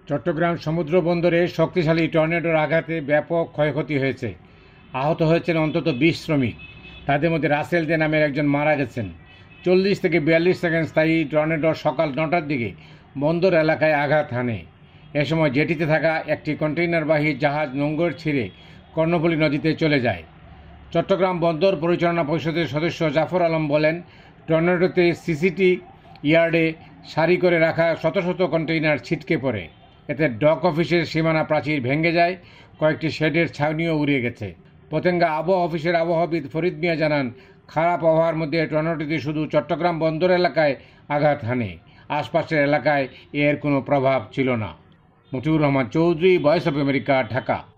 চট্টগ্রাম সমুদ্র বন্দরে শক্তিশালী টর্নেডোর আঘাতে ব্যাপক ক্ষয়ক্ষতি হয়েছে। আহত হয়েছেন অন্তত 20 শ্রমিক। তাদের মধ্যে রাসেল দে নামের একজন মারা গেছেন। 40 থেকে 42 সেকেন্ড স্থায়ী টর্নেডো সকাল 9টার দিকে বন্দর এলাকায় আঘাত হানে। এ সময় জেটিতে থাকা একটি কন্টেইনারবাহী জাহাজ নোঙর ছিঁড়ে কর্ণফুলী নদীতে চলে যায়। চট্টগ্রাম বন্দর পরিচালনা পরিষদের সদস্য জাফর আলম বলেন, টর্নেডোতে সিসিটি ইয়ার্ডে সারি করে রাখা শত শত কন্টেইনার ছিটকে পড়ে। এতে ডক অফিসের সীমানা প্রাচীর ভেঙে যায়, কয়েকটি শেডের ছাউনিও উড়ে গেছে। পতেঙ্গা আবহাওয়া অফিসের আবহাওয়াবিদ ফরিদ মিয়া জানান, খারাপ আবহাওয়ার মধ্যে টর্নেডোটি শুধু চট্টগ্রাম বন্দর এলাকায় আঘাত হানে, আশপাশের এলাকায় এর কোনো প্রভাব ছিল না। Motiur Rahman Chowdhury, voice of America, Dhaka.